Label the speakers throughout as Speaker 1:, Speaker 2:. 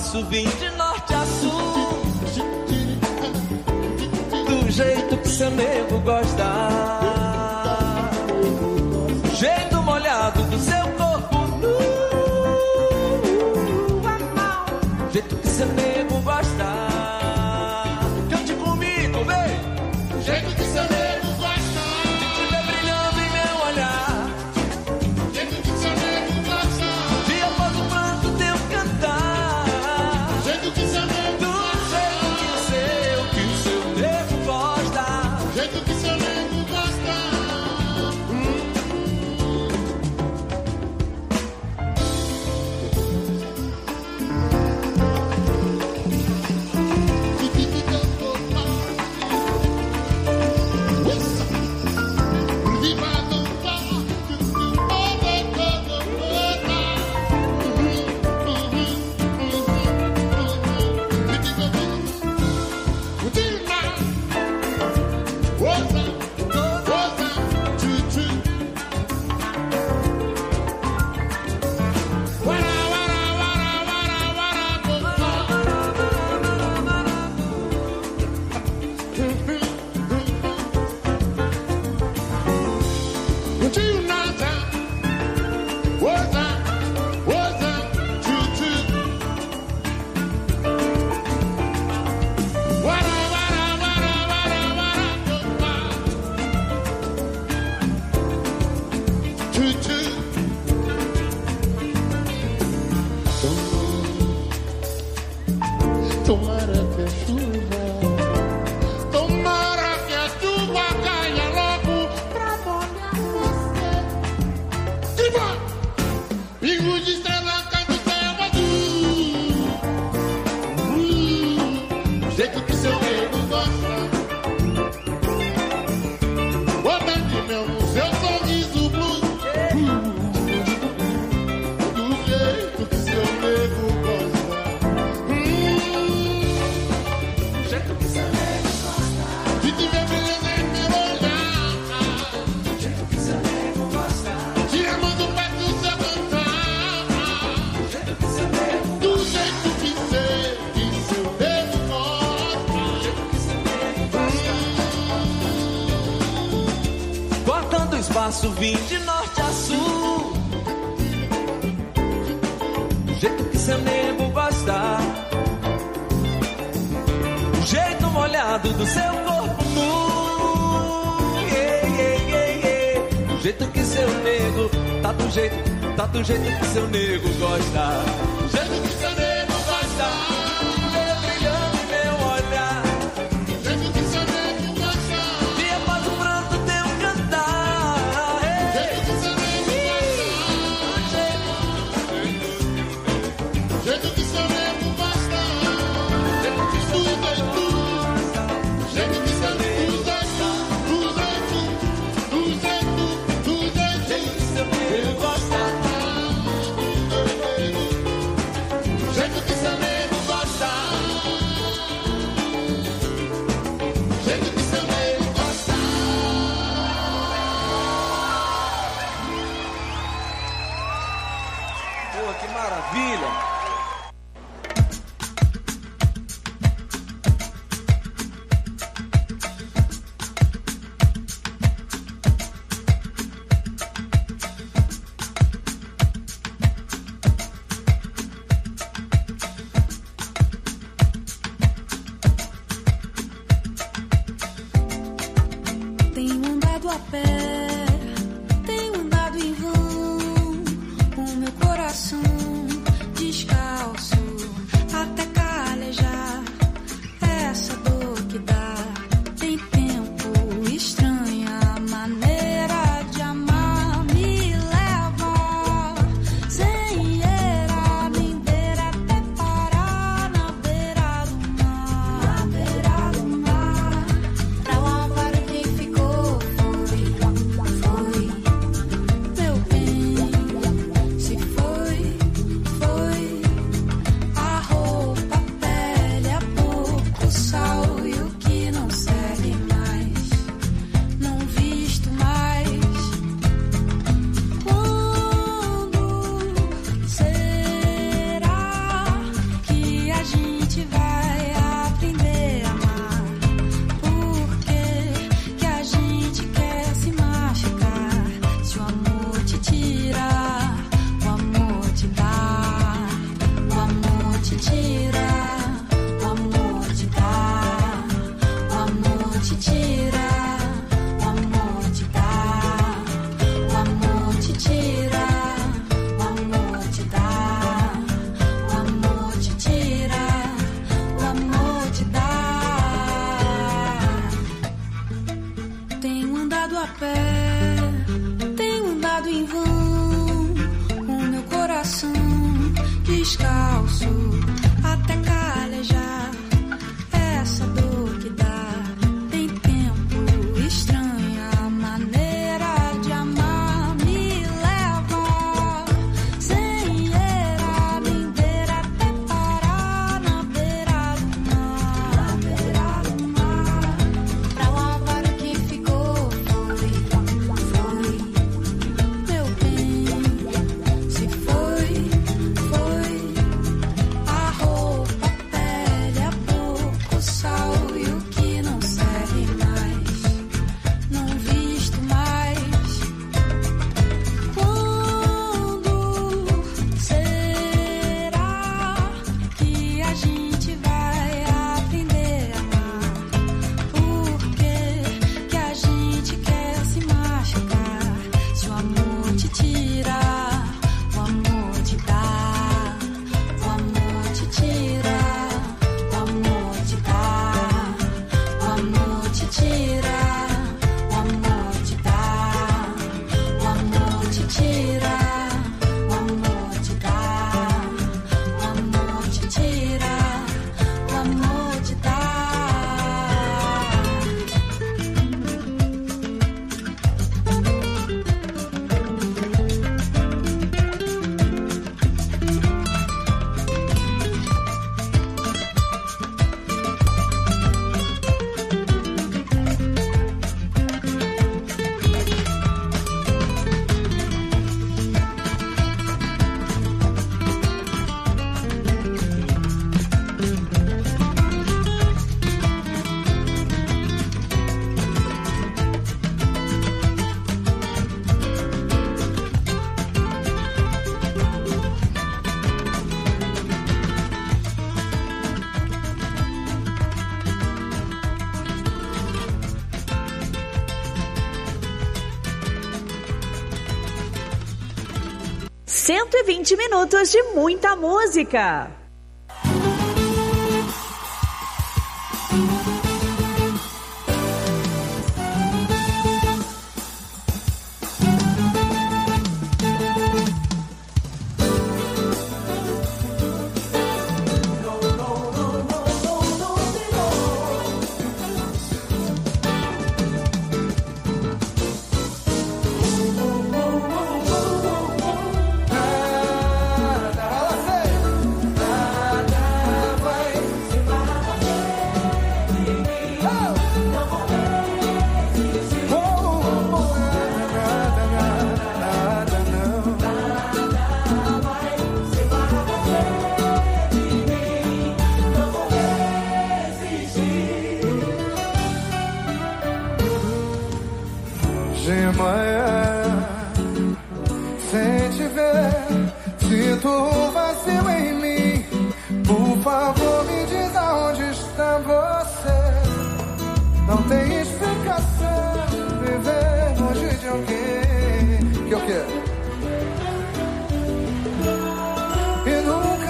Speaker 1: espaço, vim de norte a sul, do jeito que seu nego gosta, jeito molhado do seu corpo nu, jeito que seu nego gosta. Cante comigo, vem! Jeito que seu nego gosta, de te ver brilhando em meu olhar, jeito que seu nego gosta, de após o pranto teu cantar, jeito que seu nego gosta, do jeito que seu nego gosta, jeito que seu nego gosta.
Speaker 2: Tomara que a chuva, tomara que a chuva caia logo pra molhar você. Viva! Pingo de estrela cai do céu azul, jeito que seu nego gosta, bota de mel no seu sorriso blue, do jeito que seu nego gosta. De te ver brilhando em meu olhar, jeito que seu nego gosta, te amando perto do seu cantar, jeito que seu nego gosta, do jeito que seu nego gosta, jeito que seu nego gosta.
Speaker 1: Cortando o espaço, vim de norte a sul, do jeito que seu nego gosta, o jeito molhado do seu corpo nu, do jeito que seu nego tá do jeito que seu nego gosta, do jeito que seu nego gosta, de ver brilhando em meu olhar,
Speaker 2: Do jeito que seu nego gosta,
Speaker 1: de após o pranto teu cantar,
Speaker 2: do jeito que seu nego gosta, do jeito que seu nego gosta, tudo é tudo. Do jeito que seu nego gosta, do jeito
Speaker 1: que seu nego gosta,
Speaker 2: do jeito que seu nego gosta, do jeito que seu nego gosta.
Speaker 1: pô, que maravilha!
Speaker 3: Tenho andado a pé, tenho andado em vão, o meu coração descalço até calejar. Essa dor que dá tem tempo, estranha maneira de amar me leva sem era nem beira até parar na beira do mar, pra lavar quem ficou foi a pé, tenho andado em vão, o meu coração descalço até calejar. Essa dor que dá tem tempo, estranha maneira de amar me leva sem era nem beira até parar na beira do mar, pra lavar o que ficou. Foi meu bem, se foi a roupa, a pele, a boca, o sal e o que não serve mais, não visto mais. Quando será que a gente vai aprender a amar? Por que a gente quer se machucar? Se o amor te tira, o amor te dá, o amor te tira, o amor te dá, o amor te tira, o amor te dá, o amor te tira, o amor te dá, o amor te tira, o amor te dá.
Speaker 4: 120 minutos de muita música.
Speaker 5: De manhã, sem te ver, sinto um vazio em mim. Por favor, me diz aonde está você. Não tem explicação viver longe de alguém que eu quero. E nunca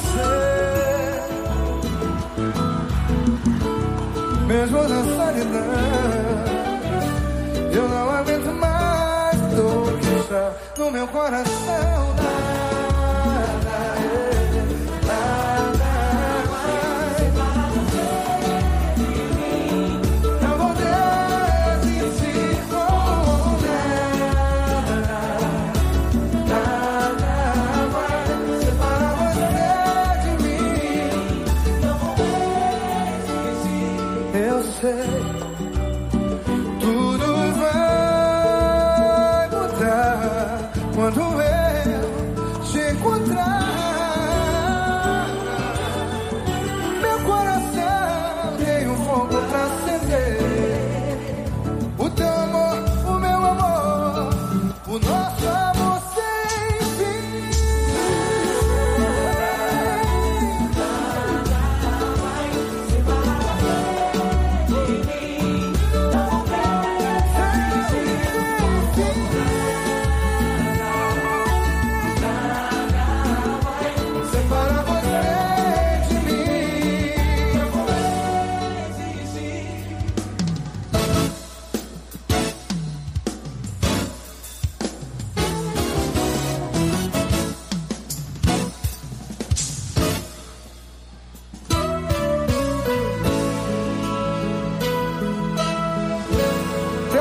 Speaker 5: pensei, mesmo na solidão, eu não aguento mais dor que está no meu coração. Nada mais. Não vou desistir com nada vai separar você de mim. Não vou desistir. Eu sei. Quando eu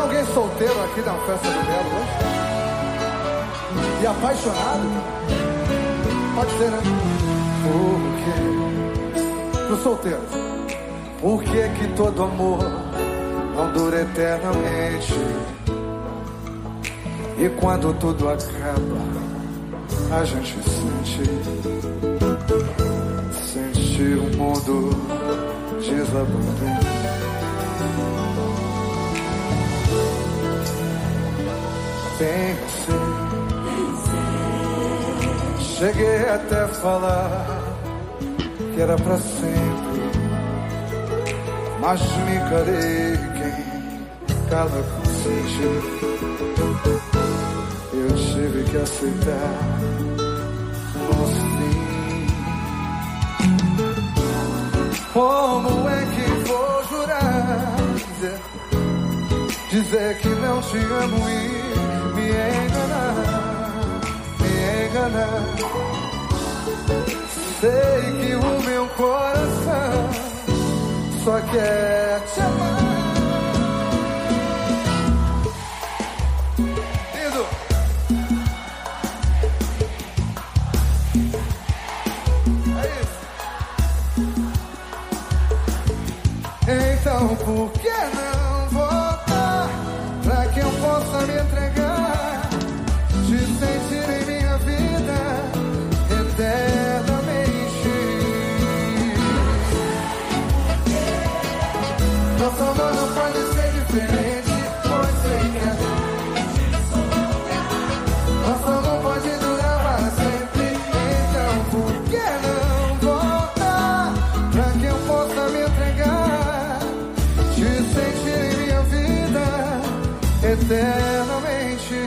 Speaker 5: alguém solteiro aqui na festa do Belo hoje? E apaixonado? Pode ser, né? Por quê? Pros solteiros. Por que que todo amor não dura eternamente? E quando tudo acaba, a gente sente o mundo desabando. Pensei, cheguei até a falar que era pra sempre, mas me calei, quem cala consente. Eu tive que aceitar o fim. Como é que vou jurar, dizer que não te amo e me enganar? Sei que o meu coração só quer te amar. Lindo. É isso. Então por que não voltar pra que eu possa me entregar, te sentir em minha vida eternamente? Nosso amor não pode ser diferente, pois sei que a nosso amor pode durar para sempre. Então por que não voltar pra que eu possa me entregar, te sentir em minha vida eternamente?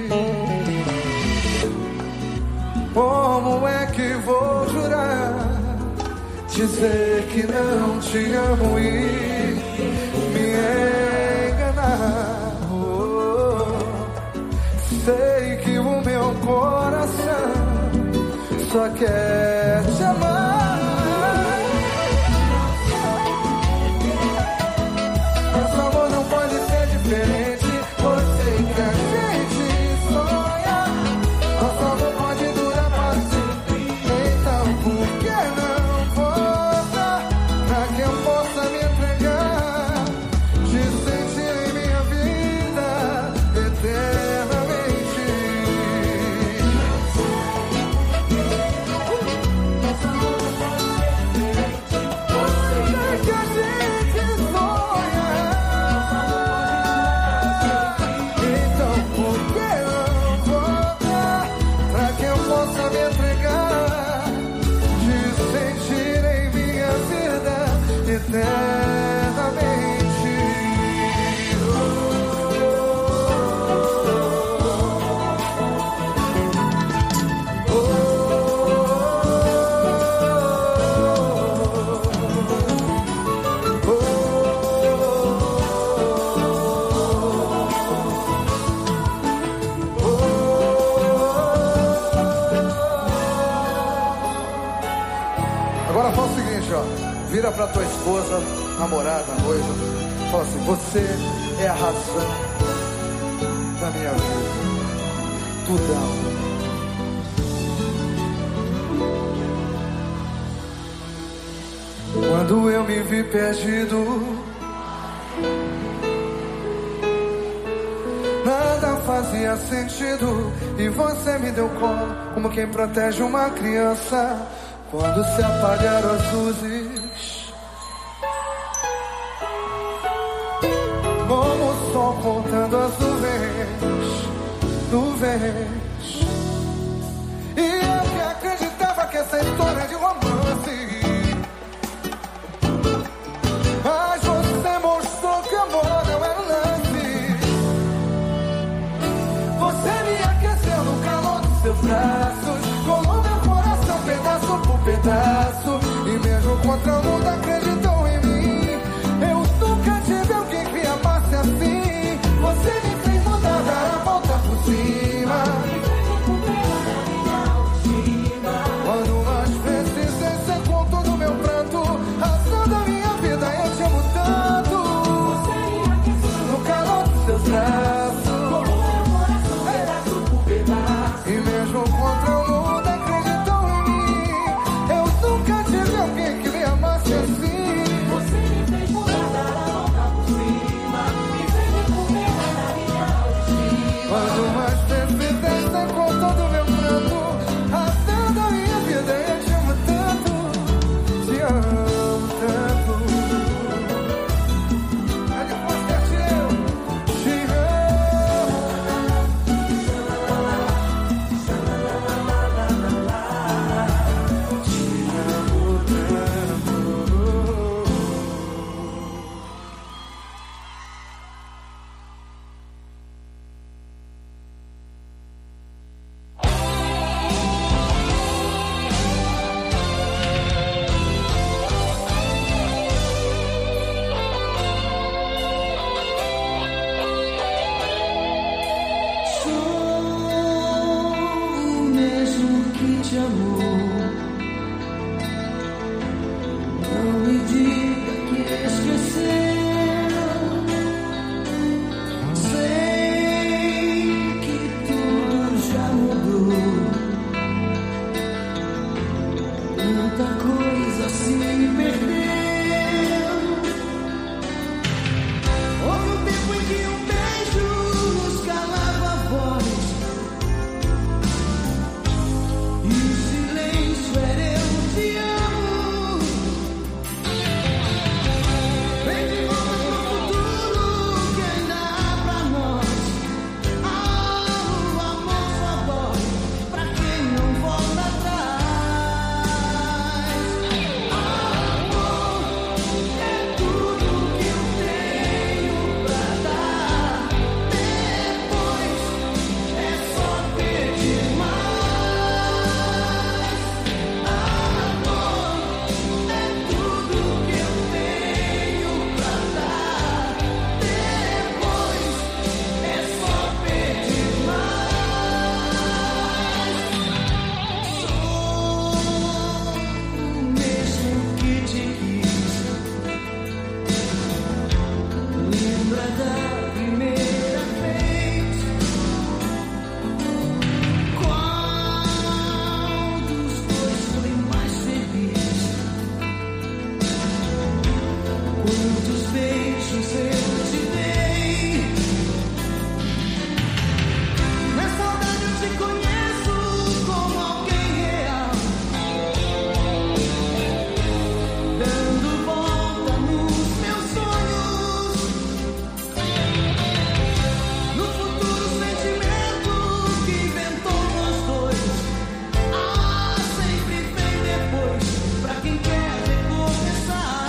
Speaker 5: Como é que vou jurar, dizer que não te amo e me enganar? Sei que o meu coração só quer te amar. Nosso amor não pode ser diferente, pois sei que a gente sonha. Nosso amor pode durar para sempre. Então por que não volta pra que eu possa me entregar, te sentir em minha vida eternamente? Nosso amor não pode ser diferente, pois sei que a gente sonha. Então por que não voltar pra que eu possa me entregar, te sentir em minha vida eternamente? Agora fala o seguinte, ó. Vira pra tua esposa, namorada, noiva. Fala assim: você é a razão da minha vida. Tudão. Quando eu me vi perdido, nada fazia sentido, e você me deu colo como quem protege uma criança. Quando se apagaram as luzes, como o sol contando as nuvens, e eu que acreditava que essa história é de romance, mas você mostrou que amor não era lance. Você me aqueceu no calor dos seus braços, colou meu coração pedaço por pedaço, e mesmo contra o mundo acreditou em mim. Eu nunca tive alguém que me amasse assim. Você me fez mudar, dar a volta por cima. Quando mais preciso que te amou. Não me diga que esqueceu. Sei que tudo já mudou. Tanta coisa se perdeu. Houve um tempo em que um beijo nos calava a voz. E o silêncio era eu te amo. Vem de volta pro futuro que ainda há pra nós. O amor só dói pra quem não volta atrás. Amor é tudo que eu tenho pra dar. Depois é só pedir mais. Amor é tudo que eu tenho pra dar. Depois é só pedir mais. Sou o mesmo que te quis. Lembra da primeira vez? Qual dos dois foi mais feliz? Quantos beijos eu te dei? Na saudade eu te conheço como alguém real, dando volta nos meus sonhos. No futuro sentimento que inventou nós dois. Sempre vem depois pra quem quer recomeçar.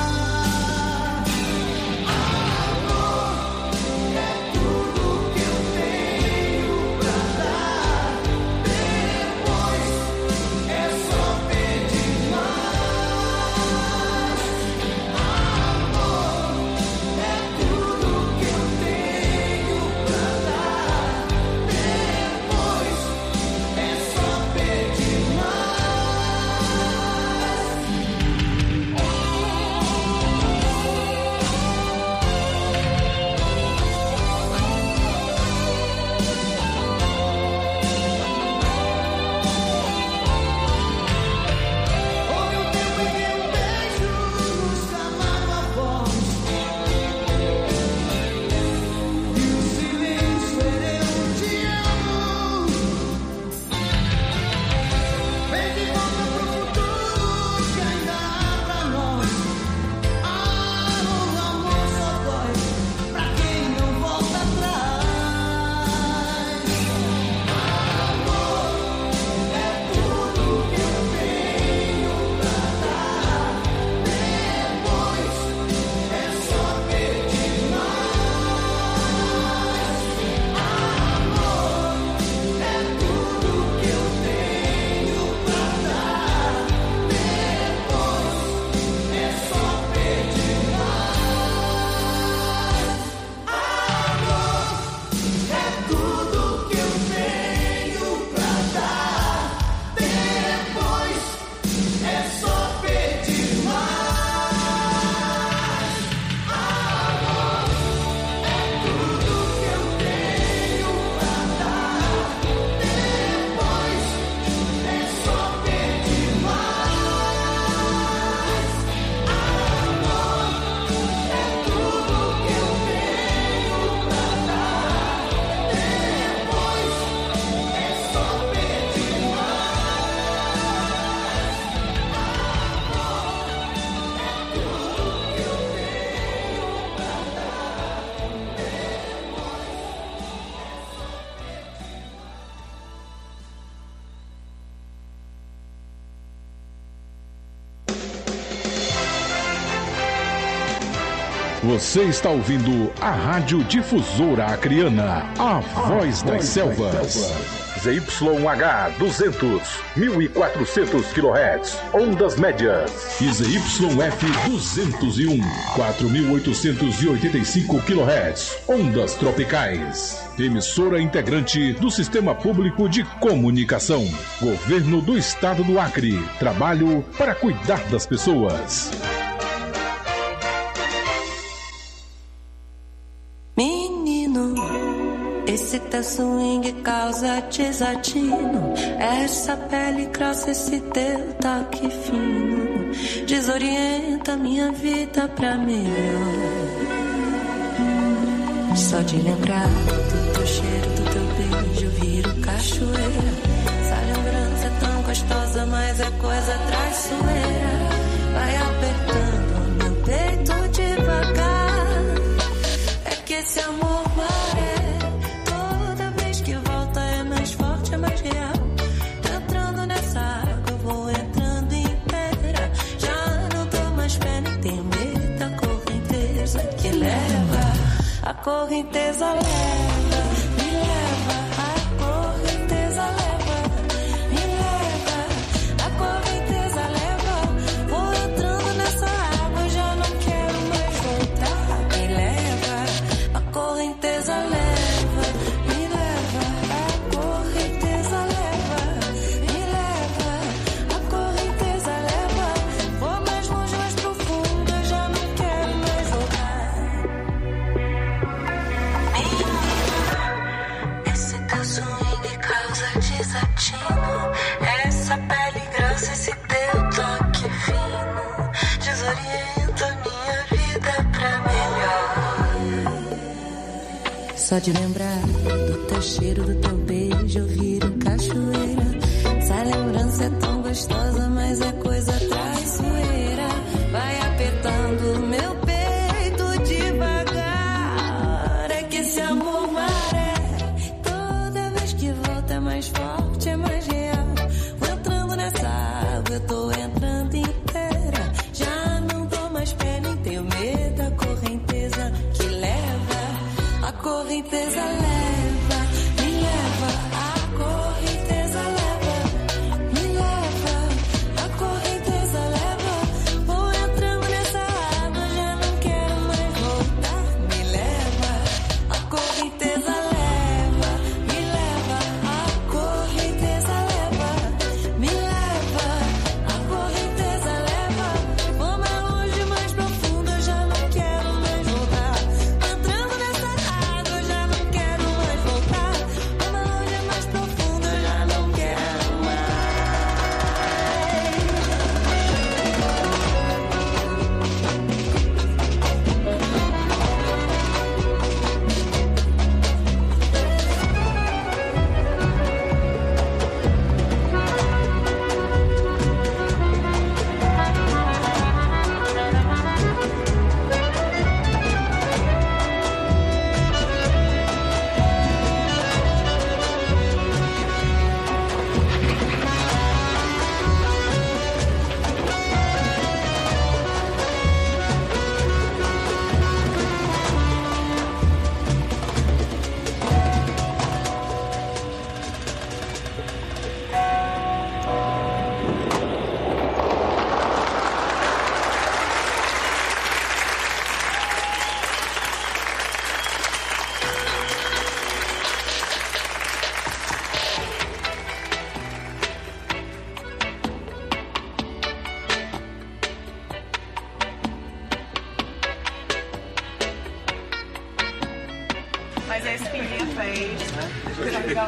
Speaker 5: Amor é tudo que eu tenho pra dar. Depois é só pedir mais. Amor é tudo que eu tenho pra dar. Depois é só pedir Houve um tempo em que um beijo nos calava a voz. E o silêncio era eu te amo. Vem de volta pro futuro que ainda há pra nós. O amor só dói pra quem não volta atrás. Amor é tudo que eu tenho pra dar. Depois é só pedir mais. Amor é tudo que eu tenho pra dar. Depois é só pedir mais. Amor é tudo que eu tenho pra dar. Depois é só pedir mais. Amor é tudo que eu tenho pra dar. Depois é só pedir mais. Amor é tudo que eu tenho pra dar. Depois é só pedir
Speaker 6: Você está ouvindo a Rádio Difusora Acreana, a voz das selvas. ZYH 200, 1400 kHz, ondas médias. E ZYF 201, 4885 kHz, ondas tropicais. Emissora integrante do Sistema Público de Comunicação. Governo do Estado do Acre. Trabalho para cuidar das pessoas.
Speaker 3: Menino, esse teu swing causa desatino. Essa pele grossa, esse teu toque fino desorienta minha vida pra melhor. Só de lembrar do teu cheiro, do teu beijo, viro cachoeira. Essa lembrança é tão gostosa, mas é coisa traiçoeira. Vai apertando meu peito devagar. É que esse amor maré, toda vez que volta é mais forte, é mais real. Entrando nessa água, eu vou entrando inteira. Já não dou mais pé, nem tenho medo da correnteza que leva. A correnteza leva, me leva. A correnteza leva, me leva. A correnteza leva. Vou entrando nessa água, já não quero mais voltar. Me leva. A correnteza leva, me leva. A correnteza leva, me leva. A correnteza leva. Vou mais longe, mais profundo, eu já não quero mais voltar. Esse teu swing causa desatino. Essa pele grossa, esse teu toque fino desorienta minha vida pra melhor. Só de lembrar do teu cheiro, do teu beijo, eu viro cachoeira. Essa lembrança é tão gostosa, mas é coisa traiçoeira. Vai apertando meu peito devagar. É que esse amor maré, toda vez que volta é mais forte, é mais real. Vou entrando nessa água, eu tô entrando inteira. Já não dou mais pé, nem tenho medo da correnteza que leva. A correnteza leva, me leva. A correnteza leva, me leva. A correnteza leva. Vou entrando nessa água, já não quero mais voltar. Me leva. A correnteza leva, me leva. A correnteza leva, me leva. A correnteza leva. Vou mais longe, mais profundo, eu já não quero mais voltar. Entrando nessa água, eu já não quero mais voltar. Vou mais longe, mais profundo, eu já não quero mais.
Speaker 4: Mas a espinha fez. Tá legal,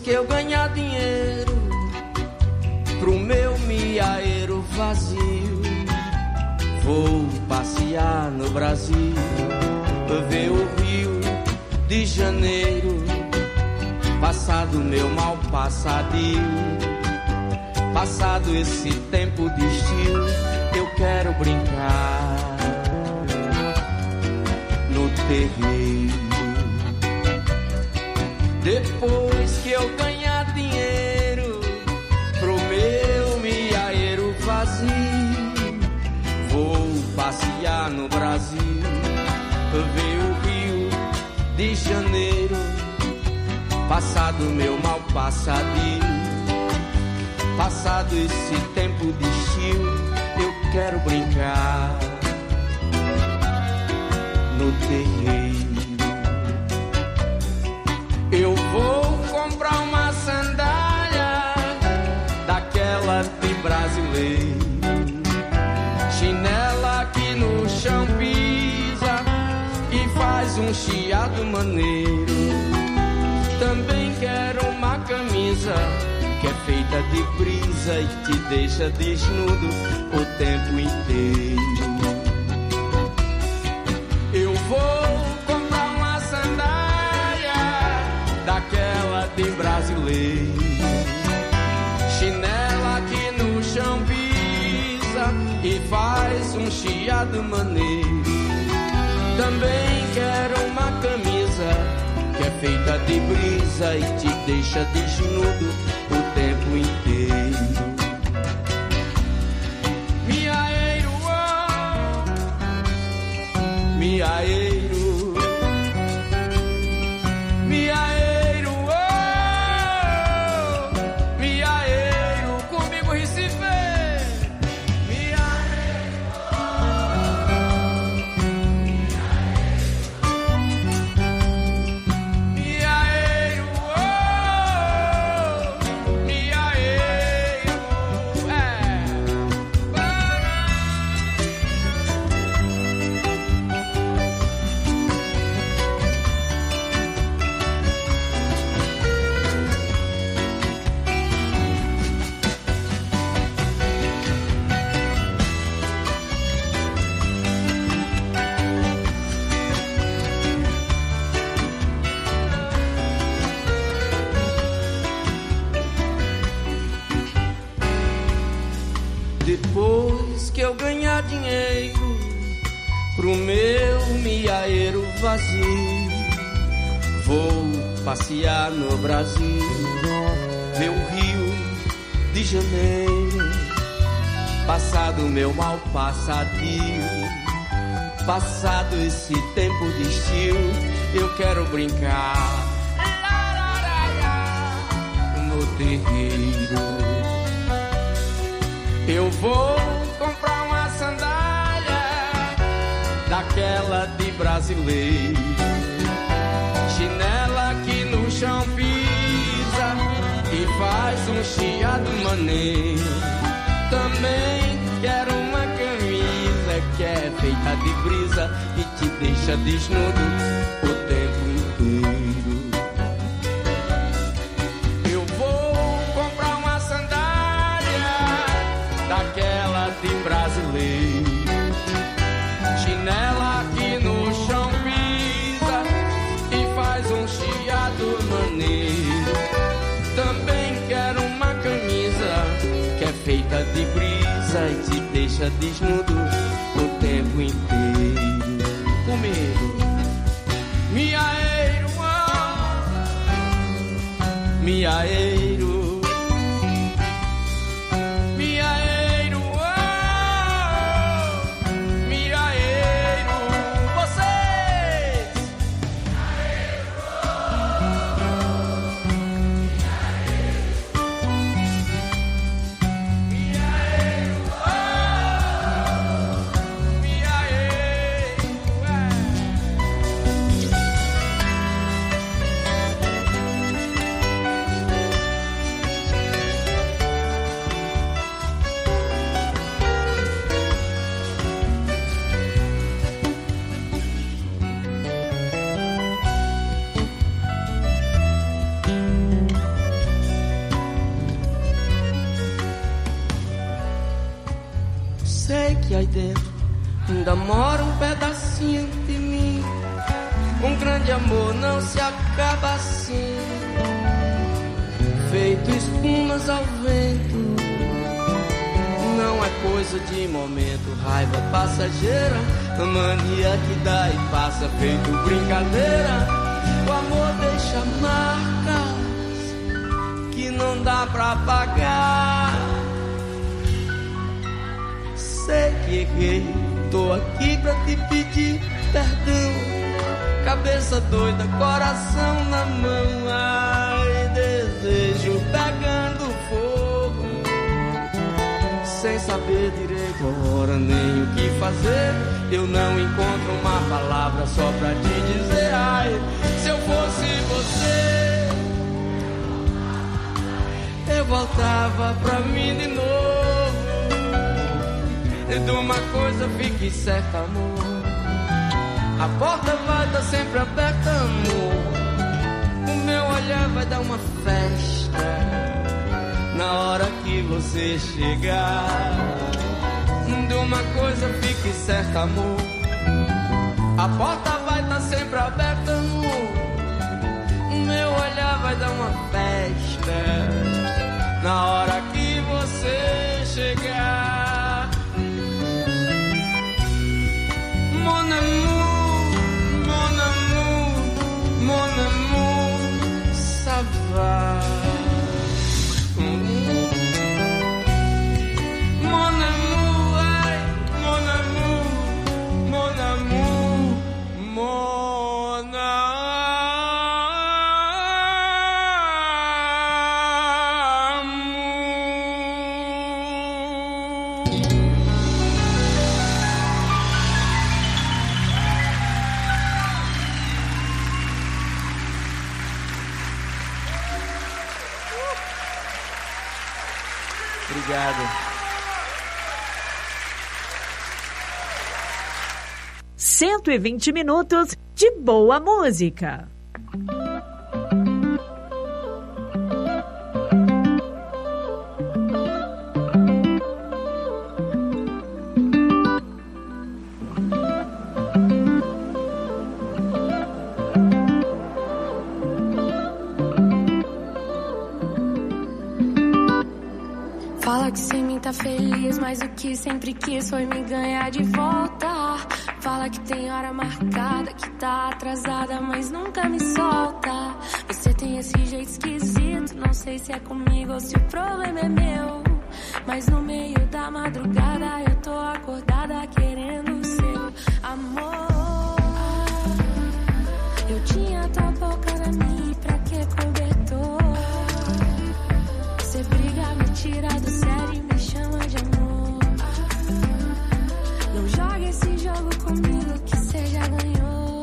Speaker 1: que eu ganhar dinheiro pro meu miaeiro vazio, vou passear no Brasil, ver o Rio de Janeiro, passado meu mal passadio, passado esse tempo de estio, eu quero brincar no terreiro. Depois que eu ganhar dinheiro pro meu miaeiro vazio, vou passear no Brasil, ver o Rio de Janeiro, passado meu mal passadio, passado esse tempo de estio, eu quero brincar no terreiro. Eu vou comprar uma sandália daquela de brasileiro, chinela que no chão pisa e faz um chiado maneiro. Também quero uma camisa que é feita de brisa e te deixa desnudo o tempo inteiro. Eu vou comprar uma sandália daquela de brasileiro, chinela que no chão pisa e faz um chiado maneiro. Também quero uma camisa que é feita de brisa e te deixa desnudo o tempo inteiro. Miaeiro, oh, miaeiro, miaeiro, oh, miaeiro, comigo Recife. Miaeiro, oh, miaeiro, oh, miaeiro, depois que eu ganhar dinheiro pro meu miaeiro vazio, vou passear no Brasil, ver o Rio de Janeiro, passado meu mal passadio, passado esse tempo de estio, eu quero brincar no terreiro. Eu vou comprar uma sandália daquela de brasileiro, chinela que no chão pisa e faz um chiado maneiro. Também quero uma camisa que é feita de brisa e te deixa desnudo o tempo inteiro. Eu vou comprar uma sandália daquela de brasileiro, chinela que no chão pisa e faz um chiado maneiro. Também quero uma camisa que é feita de brisa e te deixa desnudo o tempo inteiro. Comigo, miaeiro, oh, miaeiro, miaeiro, oh, miaeiro, vocês. Miaeiro, oh, miaeiro, namora um pedacinho de mim. Um grande amor não se acaba assim, feito espumas ao vento. Não é coisa de momento, raiva passageira, a mania que dá e passa feito brincadeira. O amor deixa marcas que não dá pra apagar. Sei que errei, tô aqui pra te pedir perdão. Cabeça doida, coração na mão, ai, desejo pegando fogo, sem saber direito a hora nem o que fazer. Eu não encontro uma palavra só pra te dizer, ai, se eu fosse você, eu voltava pra mim de novo. E de uma coisa fique certa, amor, a porta vai estar sempre aberta, amor. O meu olhar vai dar uma festa na hora que você chegar. De uma coisa fique certa, amor, a porta vai estar sempre aberta, amor. O meu olhar vai dar uma festa na hora que você chegar. Mon amour, mon amour, mon amour, ça va. Mon amour, ai, mon amour, mon amour, mon Obrigado.
Speaker 7: 120 minutos de boa música.
Speaker 3: Fala que sem mim tá feliz, mas o que sempre quis foi me ganhar de volta. Fala que tem hora marcada, que tá atrasada, mas nunca me solta. Você tem esse jeito esquisito, não sei se é comigo ou se o problema é meu. Mas no meio da madrugada eu tô acordada querendo o seu amor. Eu tinha tua boca na minha, pra que cobertor? Você briga, me tira do sério e me chama de amor. Não joga esse jogo comigo que cê já ganhou.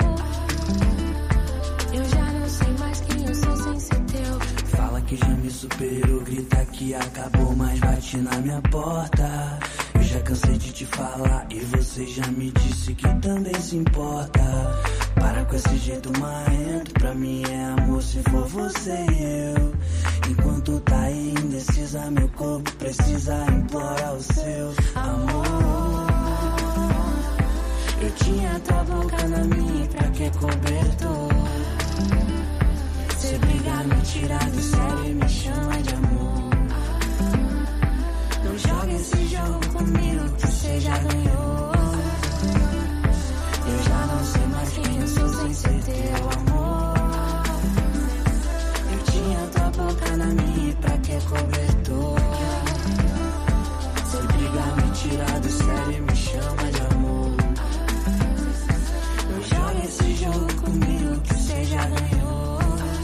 Speaker 3: Eu já não sei mais quem eu sou sem ser teu.
Speaker 8: Fala que já me superou, grita que acabou, mas bate na minha porta. Eu já cansei de te falar e você já me disse que também se importa. Para com esse jeito marrento, pra mim é amor se for você e eu. Enquanto tá aí indecisa, meu corpo precisa implorar o seu amor. Eu tinha tua boca na minha, pra que cobertor? Cê briga, me tira do sério e me chama de amor. Não joga esse jogo comigo que cê já ganhou. Eu já não sei mais quem eu sou sem ser teu amor. Eu tinha tua boca na minha, pra que cobertor? Cê briga, me tira do sério e me chama de amor. Não joga esse jogo comigo que cê já ganhou.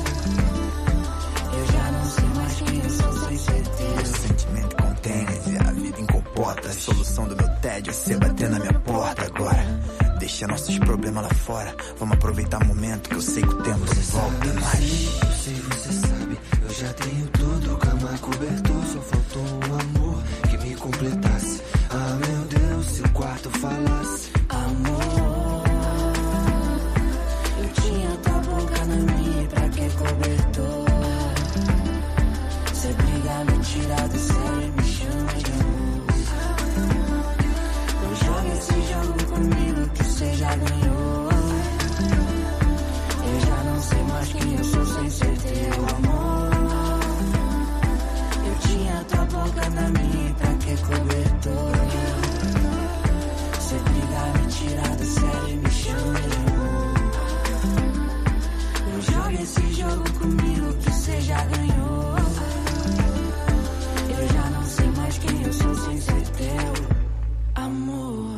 Speaker 8: Eu já não sei mais quem eu sou sem ser teu.
Speaker 9: O sentimento com tênis e a vida incomporta. A solução do meu tédio é você bater na minha porta agora. Deixa nossos problemas lá fora. Vamos aproveitar o momento que eu sei que o tempo não volta mais.
Speaker 10: Eu sei, você sabe, eu já tenho tudo, cama, cobertor. Só faltou um amor que me completasse. Ah, meu Deus, se o quarto falasse
Speaker 8: amor. Eu tinha tua boca na minha, pra que cobertor? Cê briga, me tira do sério e me chama de amor. Não joga esse jogo comigo
Speaker 3: quem eu sou sem ser teu amor. Eu tinha tua boca na minha, pra que cobertor? Cê briga, me tira do sério e me chama de amor. Eu jogo esse jogo comigo que cê já ganhou. Eu já não sei mais quem eu sou sem ser teu amor.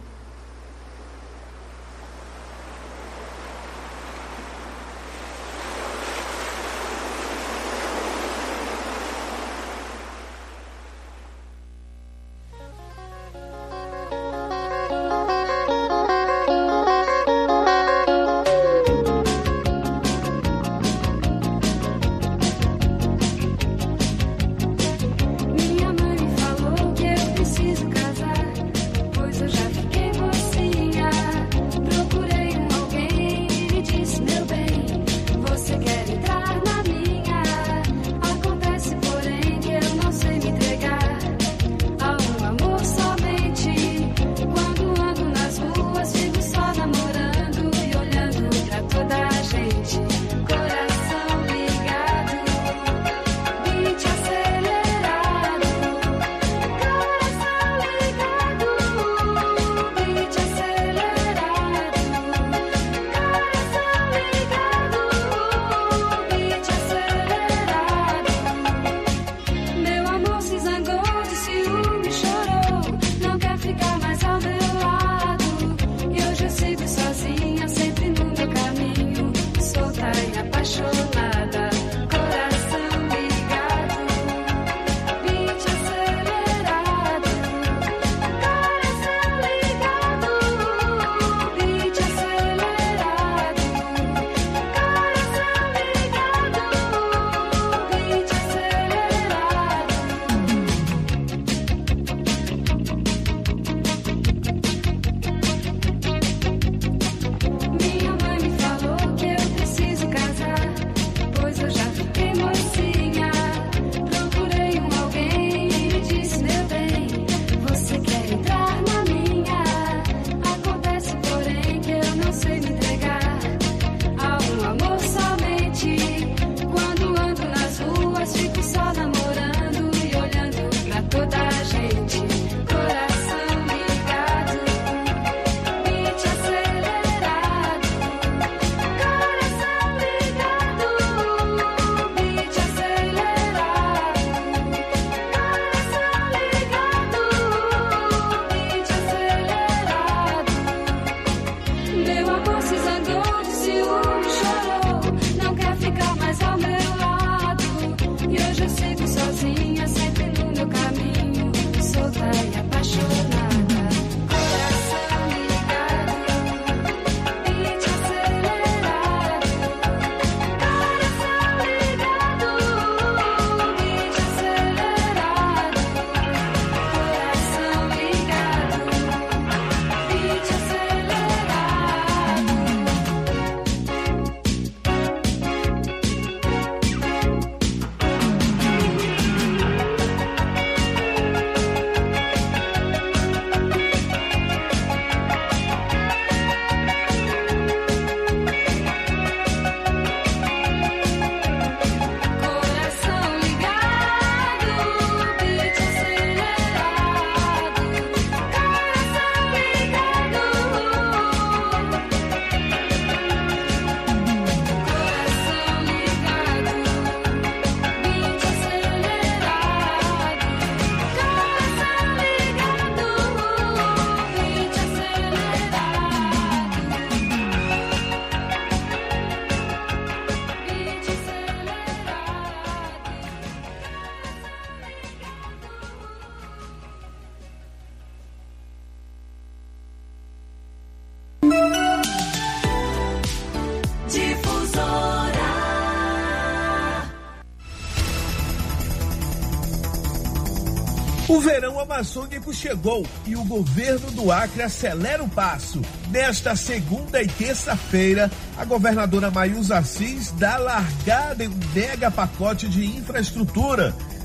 Speaker 11: O verão amazônico chegou e o governo do Acre acelera o passo. Nesta segunda e terça-feira, a governadora Mayuza Assis dá largada em um mega pacote de infraestrutura,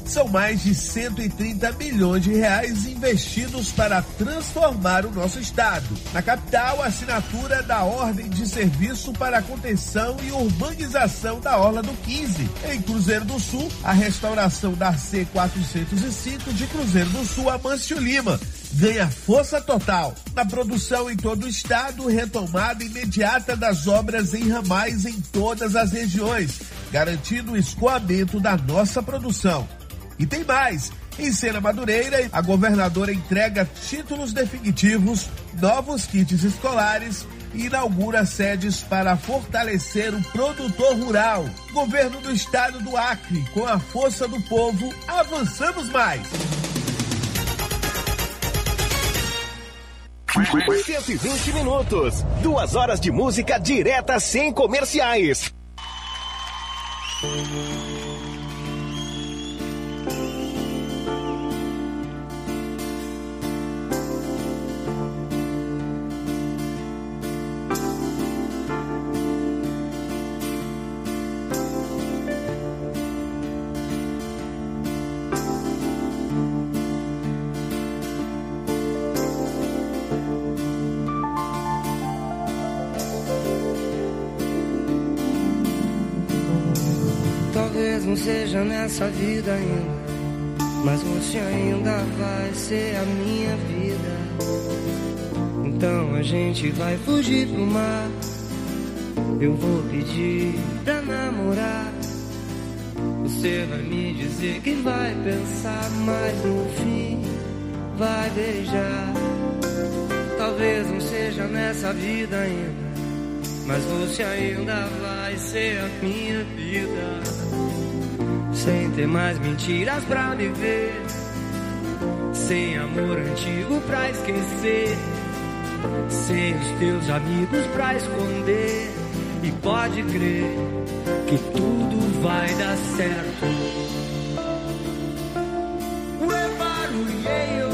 Speaker 11: São mais de 130 milhões de reais investidos para transformar o nosso estado. Na capital, a assinatura da Ordem de Serviço para a Contenção e Urbanização da Orla do 15. Em Cruzeiro do Sul, a restauração da C-405 de Cruzeiro do Sul a Mâncio Lima ganha força total. Na produção em todo o estado, retomada imediata das obras em ramais em todas as regiões, garantindo o escoamento da nossa produção. E tem mais. Em Sena Madureira, a governadora entrega títulos definitivos, novos kits escolares e inaugura sedes para fortalecer o produtor rural. Governo do estado do Acre, com a força do povo, avançamos mais.
Speaker 12: 120 minutos, 2 horas de música direta sem comerciais.
Speaker 13: Não seja nessa vida ainda, mas você ainda vai ser a minha vida. Então a gente vai fugir pro mar. Eu vou pedir pra namorar. Você vai me dizer que vai pensar, mas no fim vai beijar. Talvez não seja nessa vida ainda, mas você ainda vai ser a minha vida. Sem ter mais mentiras pra viver, sem amor antigo pra esquecer, sem os teus amigos pra esconder. E pode crer que tudo vai dar certo. Ué, barulheiro,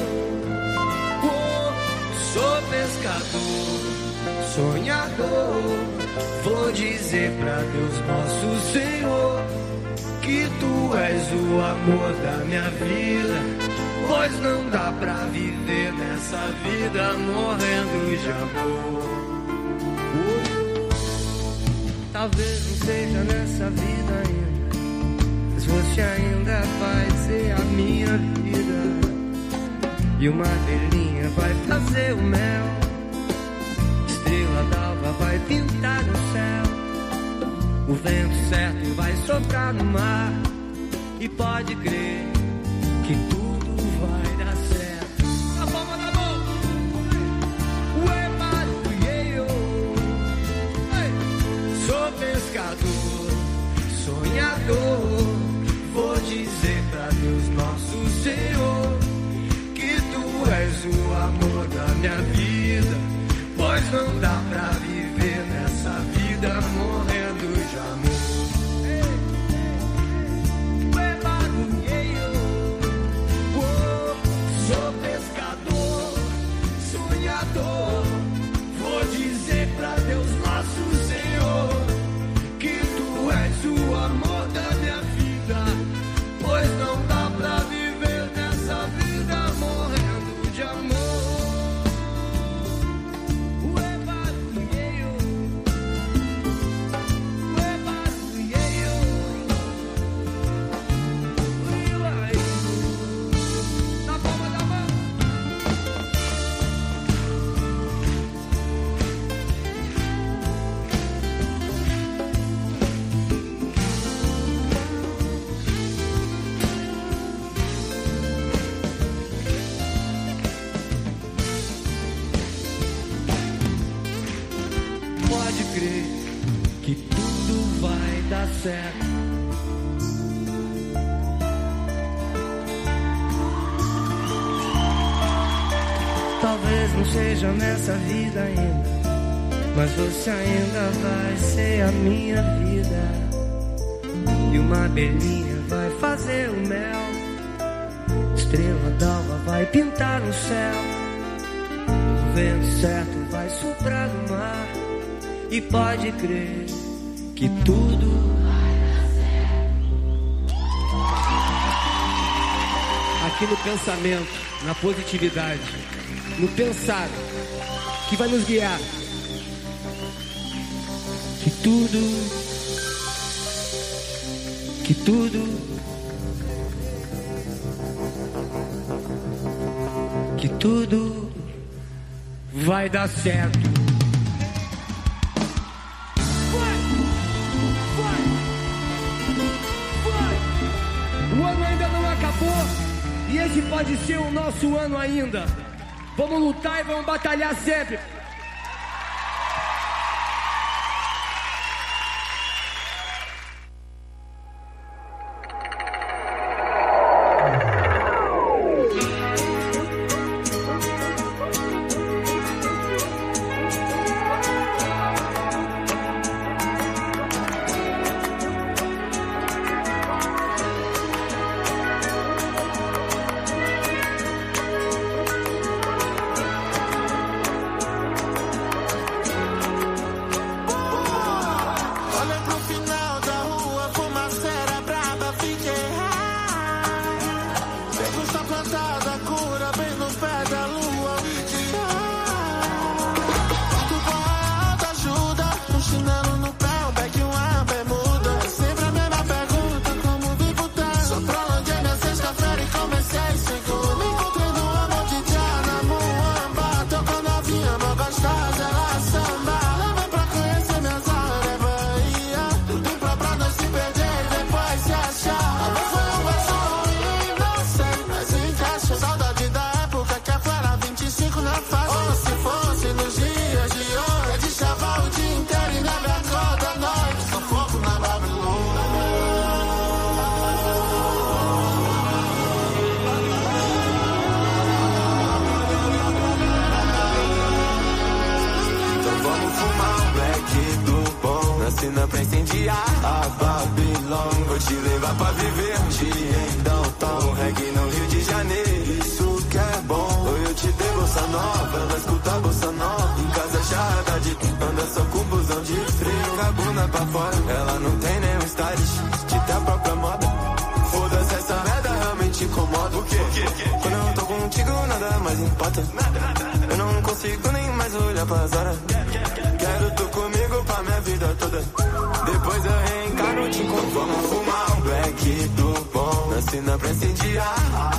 Speaker 13: sou pescador, sonhador. Vou dizer pra Deus nosso Senhor que tu és o amor da minha vida, pois não dá pra viver nessa vida morrendo de amor. Talvez não seja nessa vida ainda, mas você ainda vai ser a minha vida. E uma abelhinha vai fazer o mel, estrela d'alva vai pintar no céu. O vento certo vai soprar no mar. E pode crer que tudo vai dar certo. Na palma da mão. Ué, barulheiro. Sou pescador, sonhador. Vou dizer pra Deus nosso Senhor que tu és o amor da minha vida, pois não dá pra viver nessa vida morrendo de amor. Ué, barulheiro, sou pescador, sonhador. Vou dizer pra Deus nosso Senhor que tu és o amor da minha vida, pois não dá pra viver nessa vida morrendo de amor. Que tudo vai dar certo. Talvez não seja nessa vida ainda, mas você ainda vai ser a minha vida. E uma abelhinha vai fazer o mel, estrela d'alva vai pintar no céu. O vento certo vai soprar no mar. E pode crer que tudo vai dar certo.
Speaker 14: aqui no pensamento, na positividade, no pensar, que vai nos guiar. Que tudo vai dar certo. O ano ainda não acabou e esse pode ser o nosso ano ainda. Vamos lutar e vamos batalhar sempre.
Speaker 1: Pra incendiar a Babilônia, vou te levar pra viver um dia em downtown, reggae no Rio de Janeiro, isso que é bom. Ou eu te dei bolsa nova, ela escuta a bolsa nova, em casa chata de anda só com busão de frio, cabuna pra fora, ela não tem nenhum stylist, de ter a própria moda. Foda-se, essa merda realmente incomoda. O quê? Quando eu tô contigo nada mais importa, eu não consigo nem mais olhar pras horas. Quero tu comigo pra minha vida toda. Depois eu reencaro, te encontro. Vamos fumar um black do bom. Na cena pra incendiar.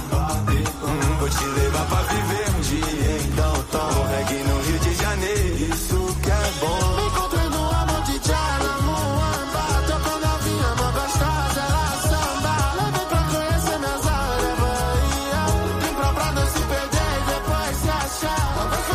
Speaker 1: Vou te levar pra viver um dia em downtown, reggae no Rio de Janeiro, isso que é bom. Me encontrei no amor de Jana Muamba, tocando a vinha, mó gostosa, ela samba. Levei pra conhecer minhas áreas, Bahia. Vim pra não se perder e depois se achar.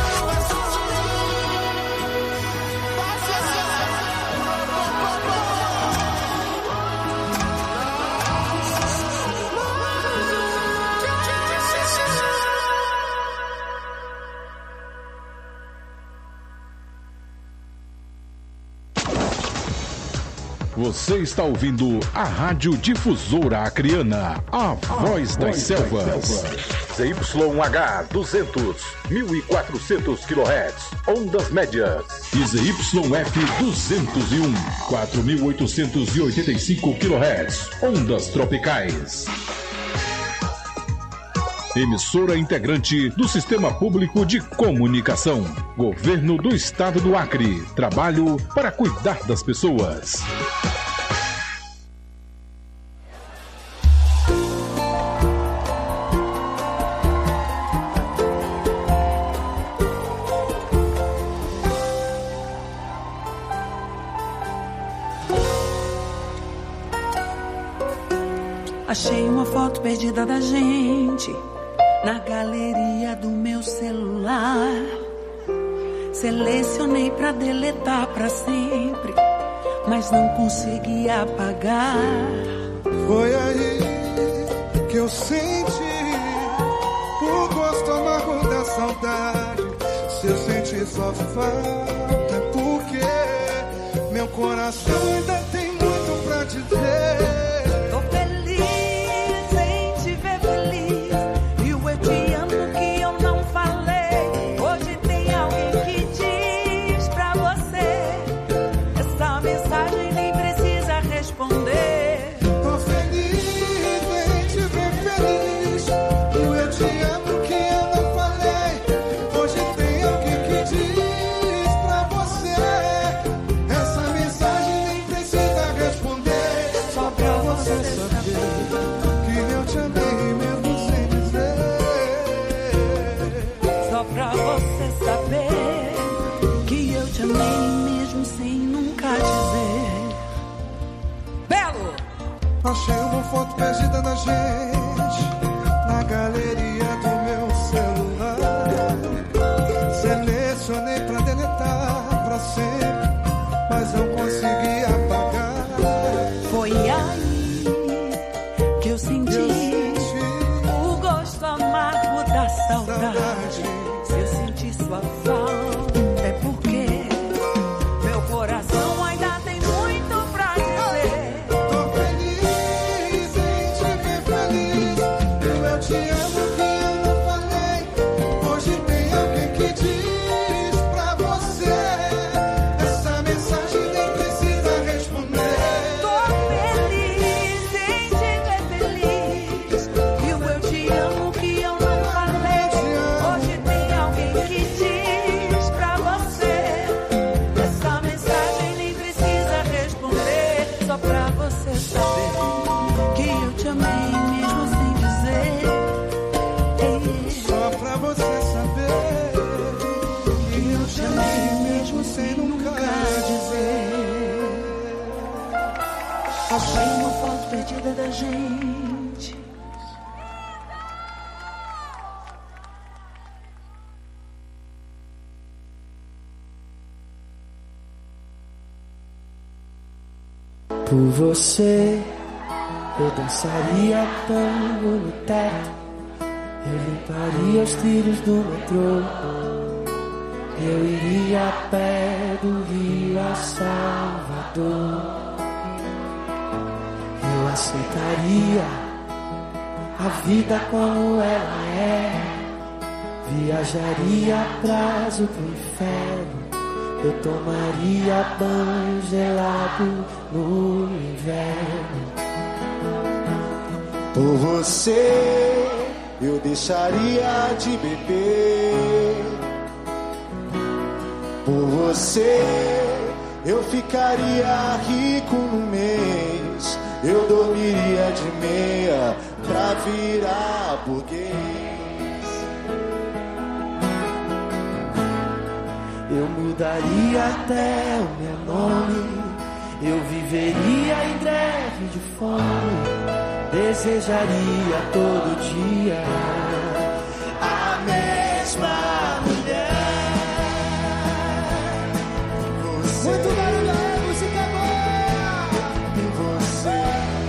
Speaker 6: Você está ouvindo a Rádio Difusora Acreana, a voz das selvas. ZYH 200, 1400 kHz, ondas médias. E ZYF 201, 4885 kHz, ondas tropicais. Emissora integrante do Sistema Público de Comunicação. Governo do Estado do Acre. Trabalho para cuidar das pessoas.
Speaker 15: Achei uma foto perdida da gente na galeria do meu celular. Selecionei pra deletar pra sempre, mas não consegui apagar.
Speaker 5: Foi aí que eu senti o gosto amargo da saudade. Se eu sentir só falta é porque meu coração ainda tem muito pra dizer. Achei uma foto perdida da gente na galeria do meu celular. Selecionei pra deletar pra sempre, mas não consegui apagar.
Speaker 15: Foi aí que eu senti o gosto amargo da saudade. Se eu senti sua falta é porque meu coração ainda tem muito pra dizer.
Speaker 5: Tô feliz em te ver feliz. Eu te amo que eu não falei. Hoje tem alguém que diz pra você. Essa mensagem nem precisa responder.
Speaker 15: Tô feliz em te ver feliz. E o eu te amo que eu não falei. Hoje tem alguém que diz pra você. Essa mensagem nem precisa responder. Só pra você saber que eu te amei mesmo sem dizer.
Speaker 5: Só pra você saber que eu te amei mesmo sem nunca dizer.
Speaker 15: Achei uma foto perdida da gente.
Speaker 10: Por você, eu dançaria tango no teto. Eu limparia os trilhos do metrô. Eu iria a pé do Rio a Salvador. Eu aceitaria a vida como ela é. Viajaria prazo pro inferno. Eu tomaria banho gelado no inverno.
Speaker 16: Por você, eu deixaria de beber. Por você, eu ficaria rico no mês. Eu dormiria de meia pra virar burguês.
Speaker 10: Eu mudaria até o meu nome. Eu viveria em greve de fome. Desejaria todo dia a mesma mulher.
Speaker 16: Você,
Speaker 10: muito barulho, música boa.
Speaker 16: Por você,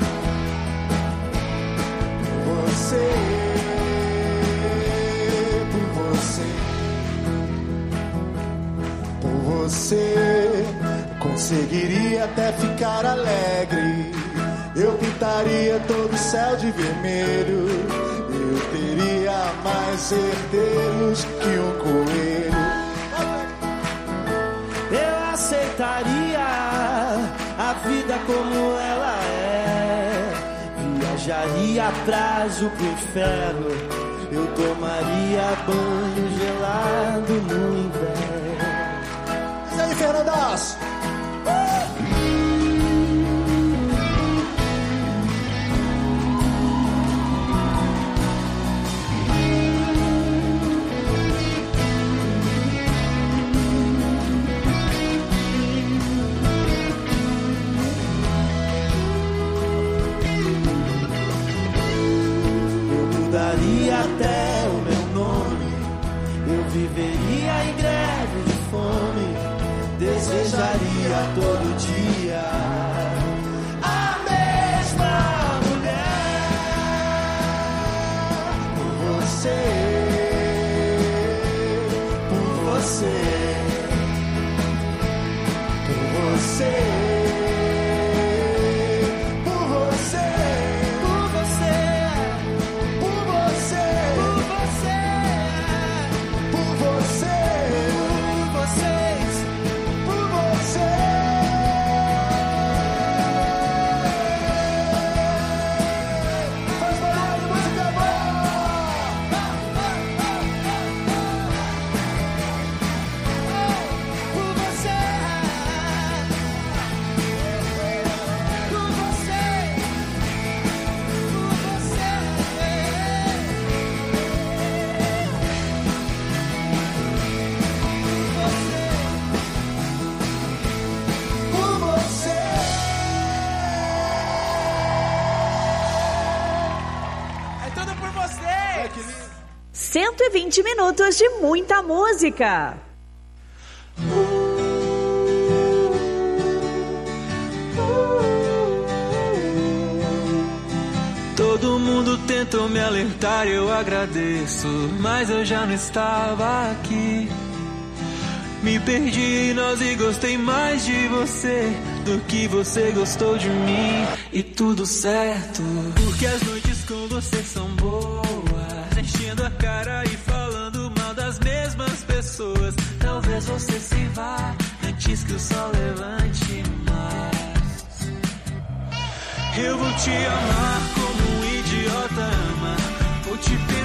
Speaker 16: por você, conseguiria até ficar alegre. Eu pintaria todo o céu de vermelho. Eu teria mais herdeiros que um coelho.
Speaker 10: Eu aceitaria a vida como ela é. Viajaria a prazo pro inferno. Eu tomaria banho gelado no inverno.
Speaker 16: E aí, Fernandas?
Speaker 10: Até o meu nome, eu viveria em greve de fome, desejaria todo dia a mesma mulher.
Speaker 16: Por você, por você, por você.
Speaker 7: 120 minutos de muita música.
Speaker 1: Todo mundo tentou me alertar, eu agradeço, mas eu já não estava aqui. Me perdi em nós e gostei mais de você do que você gostou de mim. E tudo certo, porque as noites com você são boas, enchendo a cara e falando mal das mesmas pessoas. Talvez você se vá antes que o sol levante mais. Eu vou te amar como um idiota ama, vou te